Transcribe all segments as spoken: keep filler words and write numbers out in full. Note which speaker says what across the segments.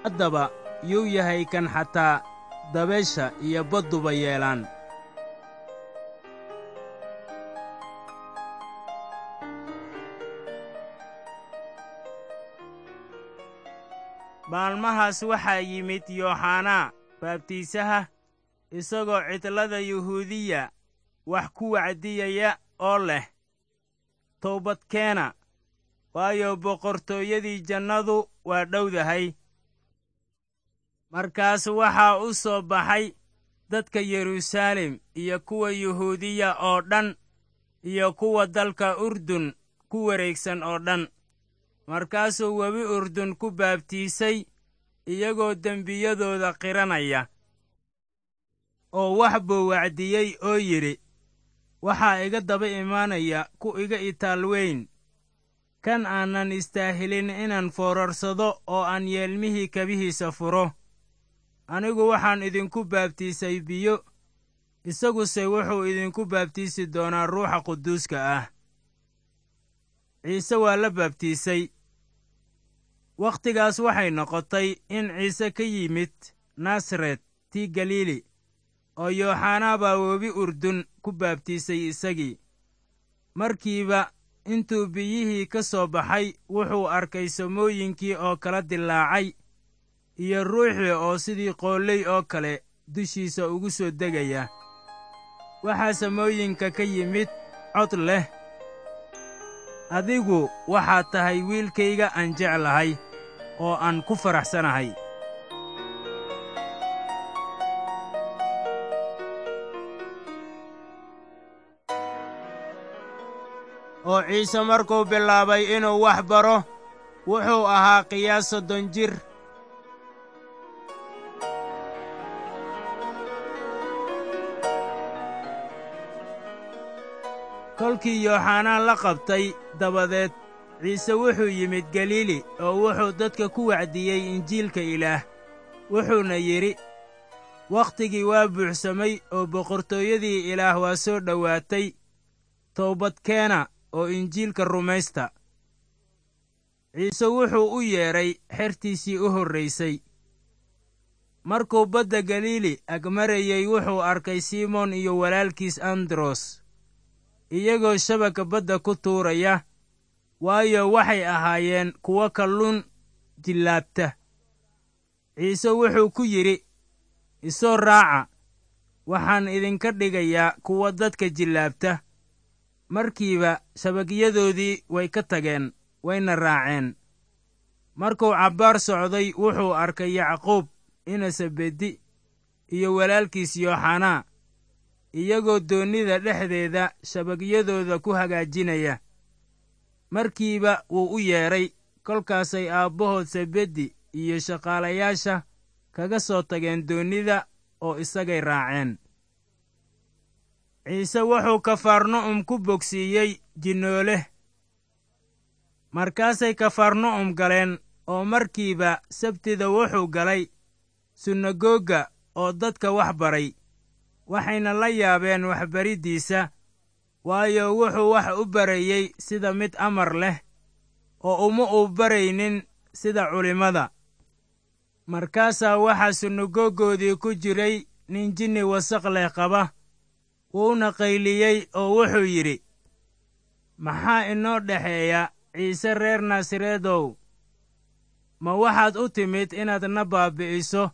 Speaker 1: haddaba yuu yahay kan xataa dabeesha iyo badduba yeelaan. maalmahaas waxaa yimid yooxanaa baabtiisaha isagoo cidlada yuhuudiya wax ku wacdiyaya oo leh, toobadkeena, waayo boqortooyadii jannadu waa dhowdahay. markaas waxaa u soo baxay dadka yeruusaalem iyo kuwa yuhuudiya oo dhan iyo kuwa dalka urdun ku wareegsan oo dhan. markaasuu webi urdun ku baabtiisay iyagoo dembiyadooda qiranaya, oo wax buu wacdiyey oo yidhi, waxaa iga daba imaanaya ku iga itaal weyn, kan aanan istaahilin inaan foorarsado oo aan yeelmihii kabihiisa furo. anigu waxaan idinku baabtiisay biyo, isaguse wuxuu idinku baabtiisi doonaa Ruuxa Quduuska ah. ciise waa la baabtiisay. wakhtigaas waxay noqotay in ciise ka yimid nasaret tii galiili, oo yooxanaa baa webi urdun ku baabtiisay isagii. markiiba intuu biyihii ka soo baxay wuxuu arkay samooyinkii oo kala dillaacay, iyo ruuxii oo sidii qoolley oo kale dushiisa ugu soo degaya. waxaa samooyinka ka yimid cod leh, adigu waxaad tahay wiilkayga aan jeclahay oo aan ku faraxsanahay. oo ciise markuu bilaabay inuu wax baro, wuxuu ahaa qiyaas soddon jir. kolkii yooxanaa la qabtay dabadeed, ciise wuxuu yimid galiili oo wuxuu dadka ku wacdiyey injiilka Ilaah. wuxuuna yidhi, wakhtigii waa buuxsamay oo boqortooyadii Ilaah waa soo dhowaatay. toobadkeena oo injiilka rumaysta. ciise wuxuu u yeedhay xertiisii u horraysay. markuu badda galiili ag marayey wuxuu arkay simoon iyo walaalkiis andros iyagoo shabagga badda ku tuuraya, waayo waxay ahaayeen kuwo kalluun jillaabta. ciise wuxuu ku yidhi, isoo raaca, waxaan idinka dhigayaa kuwa dadka jillaabta. markiiba shabagyadoodii way ka tageen, wayna raaceen. markuu cabbaar socday wuxuu arkay yacquub ina sebedi iyo walaalkiis yooxanaa iyagoo doonnida dhexdeeda shabagyadooda ku hagaajinaya. markiiba wuu u yeedhay, kolkaasay aabbahood sebedi iyo shaqaalayaasha kaga soo tageen doonnida oo isagay raaceen. ciise wuxuu kafarna'um ku bogsiiyey jinnoole. markaasay kafarna'um galeen, oo markiiba sabtida wuxuu galay sunagoga oo dadka wax baray. waxayna la yaabeen waxbariddiisa, waayo wuxuu wax u barayey sida mid amar leh, oo uma uu baraynin sida culimmada. markaasaa waxaa sunagogoodii ku jiray nin jinni wasakh leh qaba, wuuna qayliyey oo wuxuu yidhi, maxaa inoo dhexeeya ciise reer naasareedow? ma waxaad u timid inaad na baabbi'iso?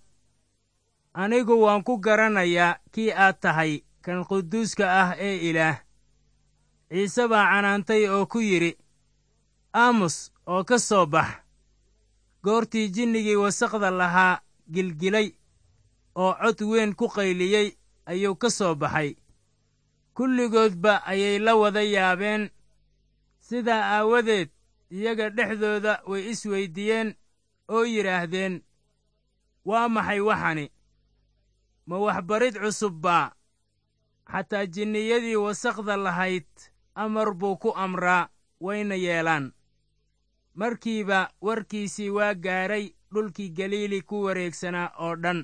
Speaker 1: anigu waan ku garanayaa kii aad tahay, kan quduuska ah ee Ilaah. ciise baa canaantay oo ku yidhi, aamus oo ka soo bax. goortii jinnigii wasakhda lahaa gilgilay oo cod weyn ku qayliyey ayuu ka soo baxay. kulligoodba ayay la wada yaabeen. sidaa aawadeed iyaga dhexdooda way isweyddiiyeen oo yidhaahdeen, waa maxay waxani? ma waxbarid cusub baa? xataa jinniyadii wasakhda lahayd amar buu ku amraa, wayna yeelaan. markiiba warkiisii waa gaaray dhulkii galiili ku wareegsanaa oo dhan.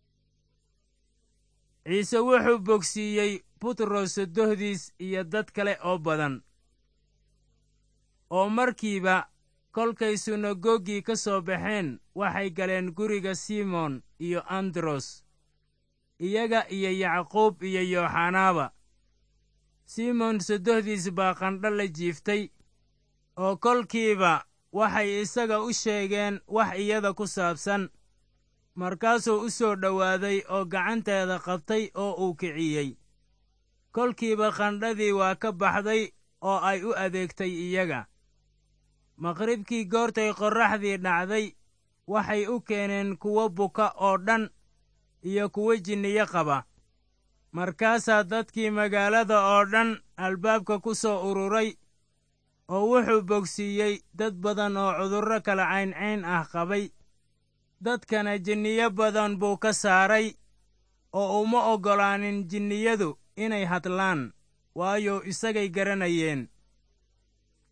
Speaker 1: ciise wuxuu bogsiiyey butros sodohdiis iyo dad kale oo badan. oo markiiba kolkay sunagoggii ka soo baxeen waxay galeen guriga simoon iyo andros iyaga iyo yacquub iyo yooxanaaba. simoon soddohdiis baa qandho la jiiftay, oo kolkiiba waxay isaga u sheegeen wax iyada ku saabsan. markaasuu u soo dhowaaday oo gacanteeda qabtay oo uu kiciyey. kolkiiba qandhadii waa ka baxday oo ay u adeegtay iyaga. maqribkii goortay qorraxdii dhacday waxay u keeneen kuwo buka oo dhan iyo kuwo jinniyo qaba. markaasaa dadkii magaalada oo dhan albaabka ku soo ururay, oo wuxuu bogsiiyey dad badan oo cudurro kala cayncayn ah qabay. dadkana jinniyo badan buu ka saaray, oo uma oggolaanin jinniyadu inay hadlaan, waayo isagay garanayeen.